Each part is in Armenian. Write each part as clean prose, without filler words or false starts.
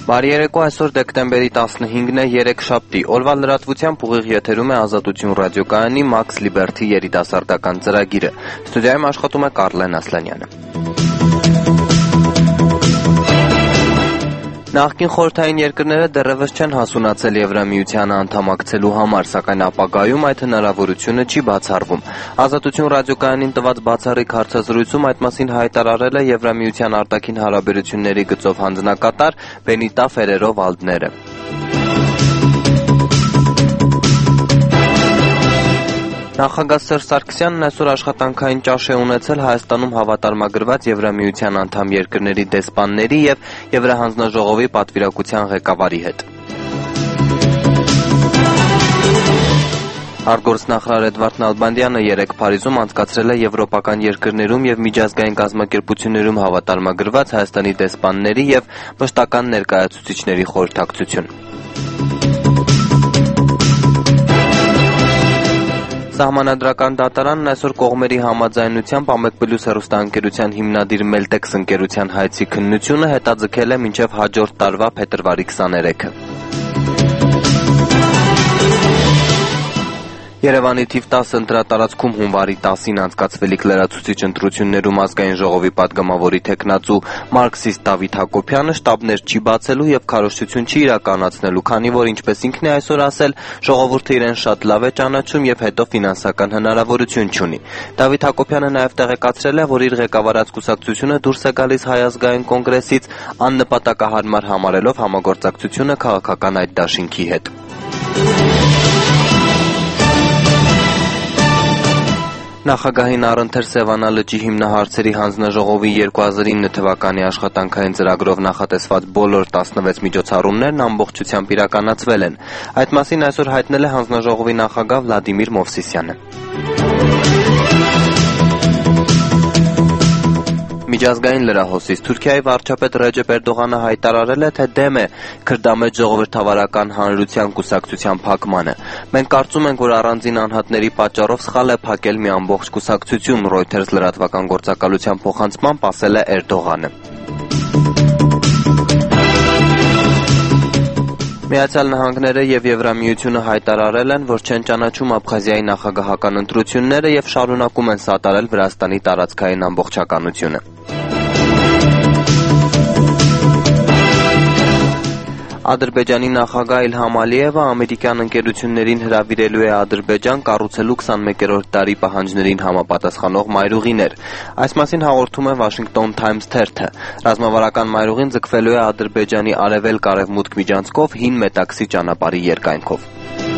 Բարի երեկո, այսօր դեկտեմբերի 15-ն է, երեքշաբթի, օրվա լրատվությամբ ուղիղ եթերում է Ազատություն ռադիոկայանի Max Liberty երիտասարդական ծրագիրը։ Ստուդիայում աշխատում է Կարլեն Ասլանյանը։ Նախկին խորհրդային երկրները դեռևս չեն հասունացել Եվրամիությանը անդամակցելու համար, սակայն ապագայում այդ հնարավորությունը չի բացառվում։ Ազատություն ռադիոկայանին տված բացառիկ հարցազրույցում այդ մասին հայտարարել է Եվրամիության արտաքին հարաբերությունների գծով հանձնակատար Բենիտա Ֆերերո Վալդները։ Նախագահ Սերժ Սարգսյանն այսօր աշխատանքային ճաշ է ունեցել Հայաստանում հավատարմագրված Եվրամիության անդամ երկրների դեսպանների և Եվրահանձնաժողովի պատվիրակության ղեկավարի հետ։ Արտգործնախարար Էդվարդ Նալբանդյանը երեկ Փարիզում անցկացրել է եվրոպական երկրներում և միջազգային կազմակերպություններում հավատարմագրված Հայաստանի դեսպանների և մշտական ներկայացուցիչների խորհրդակցություն։ Սահմանադրական դատարանն այսօր կողմերի համաձայնությամբ ԱՄԵԿ+ հեռուստաընկերության հիմնադիր Մելտեքս ընկերության հայցի քննությունը հետաձգել է մինչև հաջորդ տարվա փետրվարի 23-ը։ Երևանի թիվ 10 ընտրատարածքում հունվարի 10-ին անցկացվելիք լրացուցիչ ընտրություններում ազգային ժողովի պատգամավորի թեկնածու մարքսիստ Դավիթ Հակոբյանը շտաբներ չի բացելու և քարոզչություն չի իրականացնելու, քանի որ ինչպես ինքն է այսօր ասել, ժողովուրդը իրեն շատ լավ է ճանաչում և հետո ֆինանսական հնարավորություն չունի։ Դավիթ Հակոբյանը նաև տեղեկացրել է, որ իր ղեկավարած կուսակցությունը դուրս է գալիս Հայ ազգային կոնգրեսից, աննպատակահարմար համարելով համագործակցությունը քաղաքական այդ դաշինքի հետ։ Նախագահին առընթեր Սևանա լճի հիմնահարցերի հանձնաժողովի 2009 թվականի աշխատանքային ծրագրով նախատեսված բոլոր 16 միջոցառումներն ամբողջությամբ իրականացվել են։ Այդ մասին այսօր հայտնել է հանձնաժողովի նախագահ Վլադիմիր Մովսիսյանը։ Միջազգային լրահոսից Թուրքիայի վարչապետ Ռեջեփ Էրդողանը հայտարարել է, թե դեմ է քրդամետ ժողովրդավարական հանրության կուսակցության փակմանը։ Մենք կարծում ենք, որ առանձին անհատների պատճառով սխալ է փակել մի ամբողջ կուսակցություն, Reuters լրատվական գործակալության փոխանցմամբ ասել է Էրդողանը։ Միացյալ Նահանգները և Եվրամիությունը հայտարարել են, որ չեն ճանաչում Աբխազիայի նախագահական ընտրությունները և շարունակում են սատարել Վրաստանի տարածքային ամբողջականությունը։ Ադրբեջանի նախագահ Իլհամ Ալիևը ամերիկյան ընկերություններին հրավիրելու է Ադրբեջան կառուցելու 21-րդ դարի պահանջներին համապատասխանող մայրուղիներ։ Այս մասին հաղորդում է Washington Times թերթը։ Ռազմավարական մայրուղին ձգվելու է Ադրբեջանի արևելք-արևմուտք միջանցքով հին Մետաքսի ճանապարհի երկայնքով։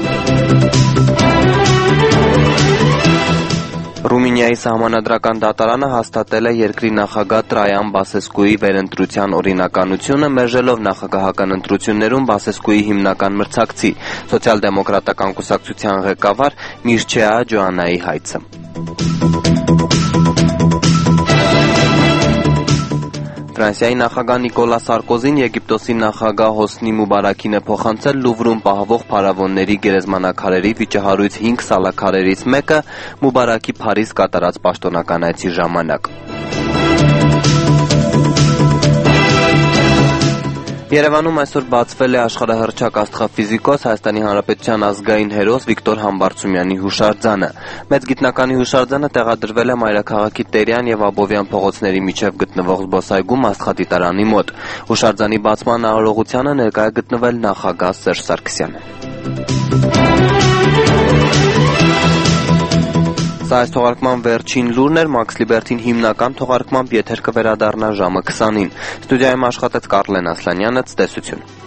Ռումինիայի սահմանադրական դատարանը հաստատել է երկրի նախագահ Տրայան Բասեսկուի վերընտրության օրինականությունը, մերժելով նախագահական ընտրություններում Բասեսկուի հիմնական մրցակցի, սոցիալ-դեմոկրատական կուսակցության ղեկավար Միրչեա Ջոանայի հայցը։ Ֆրանսիայի նախագահ Նիկոլա Սարկոզին Եգիպտոսի նախագահ Հոսնի Մուբարաքին է փոխանցել Լուվրում պահվող փարավոնների գերեզմանակարերի վիճահարույց 5 սալաքարերից մեկը Մուբարաքի Փարիզ կատարած պաշտոնական այցի ժամանակ։ Երևանում այսօր բացվել է աշխարհահռչակ աստղաֆիզիկոս Հայաստանի Հանրապետության ազգային հերոս Վիկտոր Համբարձումյանի հուշարձանը։ Մեծ գիտնականի հուշարձանը տեղադրվել է մայրաքաղաքի Տերյան և Աբովյան փողոցների միջև գտնվող զբոսայգում աստղադիտարանի մոտ։ Հուշարձանի բացման արարողությանը ներկայ է գտնվել նախագահ Սերժ Սարգսյանը։ Սա այս թողարկման վերջին լուրն էր, Max Liberty-ին հիմնական թողարկմամբ եթեր կվերադառնա ժամը 20-ին։ Ստուդիայում աշխատեց Կարլեն Ասլանյանը, ցտեսություն։